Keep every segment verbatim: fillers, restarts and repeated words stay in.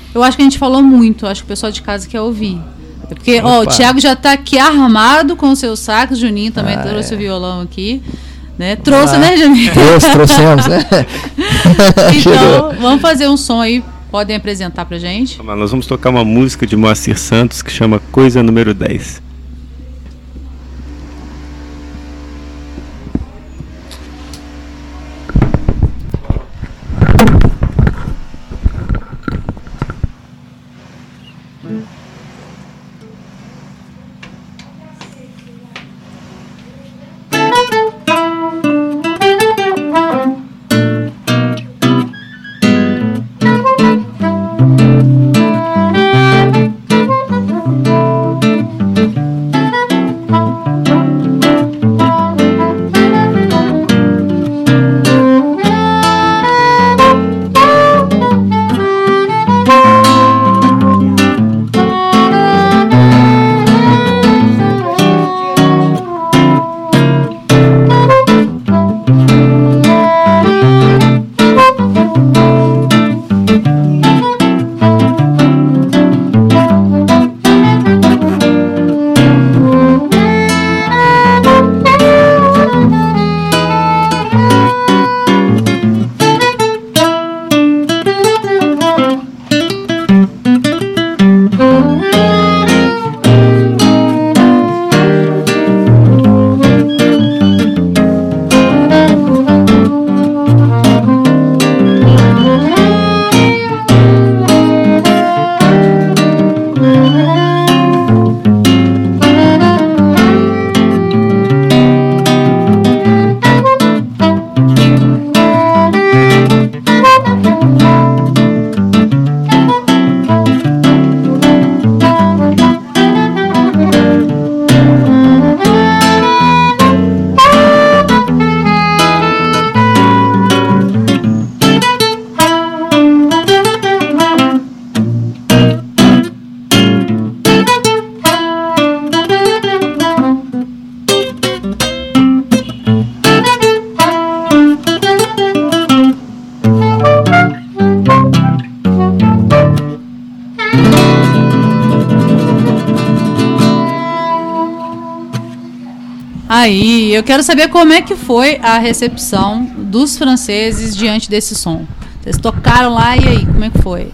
Eu acho que a gente falou muito, acho que o pessoal de casa quer ouvir. Porque, ó, o Thiago já está aqui armado com o seu sax, o Juninho também ah, trouxe é. o violão aqui. Né? Trouxe, ah, né, Juninho? Trouxe, trouxemos, né? Então, vamos fazer um som aí, podem apresentar pra gente? Nós vamos tocar uma música de Moacir Santos que chama Coisa Número dez. Aí, eu quero saber como é que foi a recepção dos franceses diante desse som. Vocês tocaram lá e aí, como é que foi?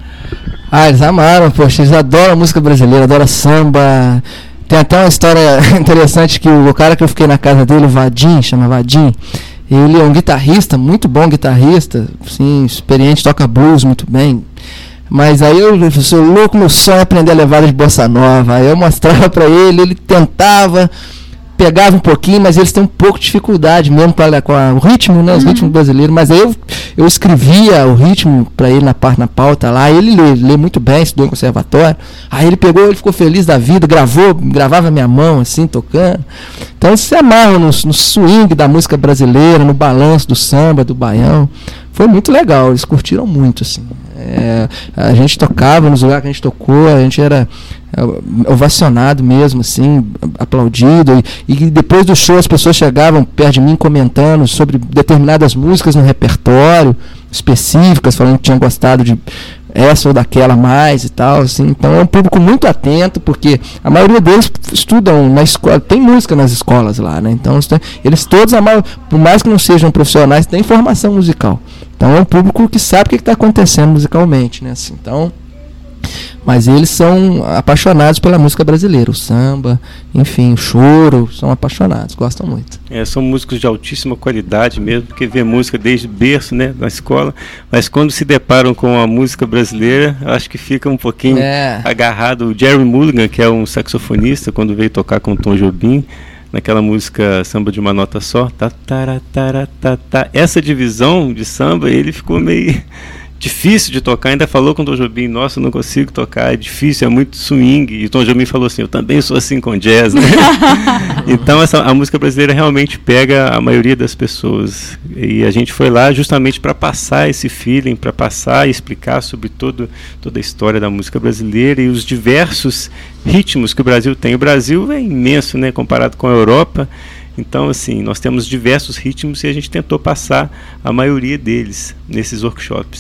Ah, eles amaram, poxa, eles adoram música brasileira, adoram samba. Tem até uma história interessante que o cara que eu fiquei na casa dele, o Vadim, chama Vadim, ele é um guitarrista, muito bom guitarrista, assim, experiente, toca blues muito bem. Mas aí eu sou louco, meu sonho é aprender a levada de bossa nova. Aí eu mostrava pra ele, ele tentava, pegava um pouquinho, mas eles têm um pouco de dificuldade mesmo pra, com a, o ritmo, né, os uhum. ritmos brasileiros. Mas aí eu, eu escrevia o ritmo pra ele na, parte, na pauta lá, ele lê, lê muito bem, estudou em conservatório. Aí ele pegou, ele ficou feliz da vida, gravou, gravava minha mão assim, tocando. Então eles se amarram no, no swing da música brasileira, no balanço do samba, do baião. Foi muito legal, eles curtiram muito, assim. É, a gente tocava nos lugares que a gente tocou, a gente era ovacionado mesmo, assim, aplaudido, e, e depois do show as pessoas chegavam perto de mim comentando sobre determinadas músicas no repertório, específicas, falando que tinham gostado de essa ou daquela mais e tal, assim. Então é um público muito atento, porque a maioria deles estudam na escola, tem música nas escolas lá, né? Então eles todos, por mais que não sejam profissionais, têm formação musical. Então é um público que sabe o que está acontecendo musicalmente, né? Assim, então, mas eles são apaixonados pela música brasileira, o samba, enfim, o choro, são apaixonados, gostam muito. É, são músicos de altíssima qualidade mesmo, porque vê música desde berço, né, na escola, mas quando se deparam com a música brasileira, acho que fica um pouquinho é. agarrado. O Jerry Mulligan, que é um saxofonista, quando veio tocar com o Tom Jobim, naquela música Samba de uma Nota Só, tá, tá, tá, tá, tá, essa divisão de samba, ele ficou meio difícil de tocar, ainda falou com o Tom Jobim, nossa, eu não consigo tocar, é difícil, é muito swing, e o Tom Jobim falou assim, eu também sou assim com jazz, né? Então essa, a música brasileira realmente pega a maioria das pessoas, e a gente foi lá justamente para passar esse feeling, para passar e explicar sobre todo, toda a história da música brasileira e os diversos ritmos que o Brasil tem. O Brasil é imenso, né, comparado com a Europa. Então, assim, nós temos diversos ritmos e a gente tentou passar a maioria deles nesses workshops.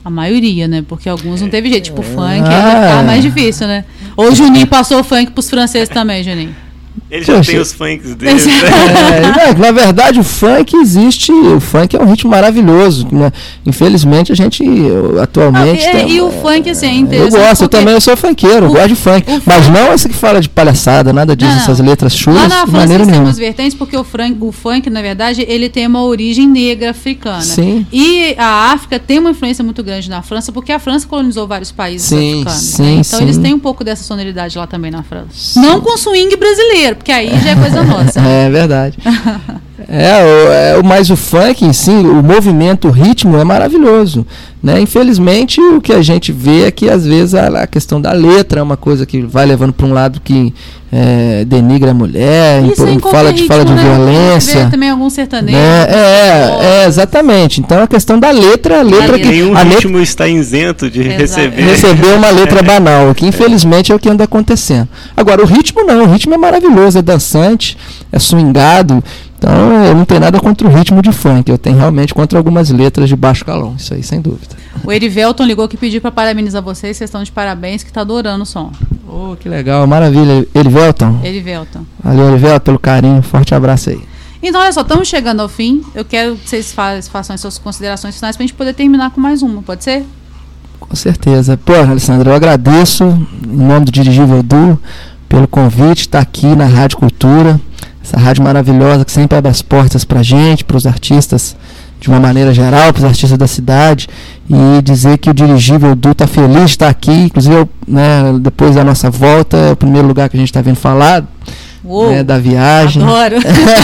A maioria, né? Porque alguns não teve jeito. Tipo, o funk ah. aí ficar mais difícil, né? Ou o Juninho passou o funk pros franceses também, Juninho. Ele já Poxa. tem os funks dele. É, na verdade, o funk existe. O funk é um ritmo maravilhoso. Né? Infelizmente, a gente atualmente. Ah, e, tem, e o funk, assim, é interessante. Eu gosto, eu também eu sou funkeiro, eu gosto de funk. Mas não esse que fala de palhaçada, nada disso, não, não. essas letras chulas. Lá na França tem umas vertentes, porque o funk, o funk, na verdade, ele tem uma origem negra africana. Sim. E a África tem uma influência muito grande na França, porque a França colonizou vários países sim, africanos. Sim, né? Então sim. eles têm um pouco dessa sonoridade lá também na França. Sim. Não com swing brasileiro, porque aí já é coisa nossa. É verdade. É, o, mas o funk em si, o movimento, o ritmo é maravilhoso. Né? Infelizmente, o que a gente vê é que às vezes a, a questão da letra é uma coisa que vai levando para um lado que é, denigra a mulher, Isso impo, fala, de, ritmo, fala de né? violência. Também algum sertanejo. Né? É, é, exatamente. Então a questão da letra, a letra que. Nenhum a ritmo letra, está isento de Exato. receber. Receber uma letra banal, que infelizmente é o que anda acontecendo. Agora, o ritmo não, o ritmo é maravilhoso, é dançante, é swingado. Então, eu não tenho nada contra o ritmo de funk, eu tenho realmente contra algumas letras de baixo calão, isso aí, sem dúvida. O Erivelton ligou que pediu para parabenizar vocês, vocês estão de parabéns, que está adorando o som. Oh, que legal, maravilha. Erivelton? Erivelton. Valeu, Erivelton, pelo carinho, forte abraço aí. Então, olha só, estamos chegando ao fim, eu quero que vocês façam as suas considerações finais para a gente poder terminar com mais uma, pode ser? Com certeza. Pô, Alessandra, eu agradeço, em nome do Dirigível Edu, pelo convite, estar aqui na Rádio Cultura, essa rádio maravilhosa que sempre abre as portas para a gente, para os artistas de uma maneira geral, para os artistas da cidade, e dizer que o Dirigível Edu está feliz de estar aqui, inclusive eu, né, depois da nossa volta, é o primeiro lugar que a gente está vindo falar. Uou, né, da viagem. Adoro.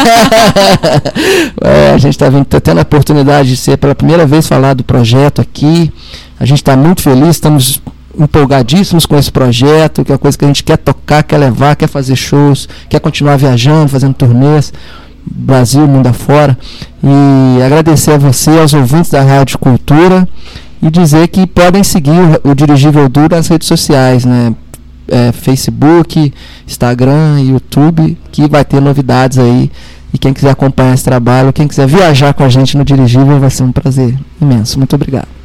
É, a gente está tá tendo a oportunidade de ser pela primeira vez falar do projeto aqui. A gente está muito feliz, estamos empolgadíssimos com esse projeto, que é uma coisa que a gente quer tocar, quer levar, quer fazer shows, quer continuar viajando, fazendo turnês, Brasil, mundo afora. E agradecer a você, aos ouvintes da Rádio Cultura, e dizer que podem seguir o, o Dirigível Edu nas redes sociais, né? É, Facebook, Instagram, YouTube, que vai ter novidades aí. E quem quiser acompanhar esse trabalho, quem quiser viajar com a gente no Dirigível, vai ser um prazer imenso. Muito obrigado.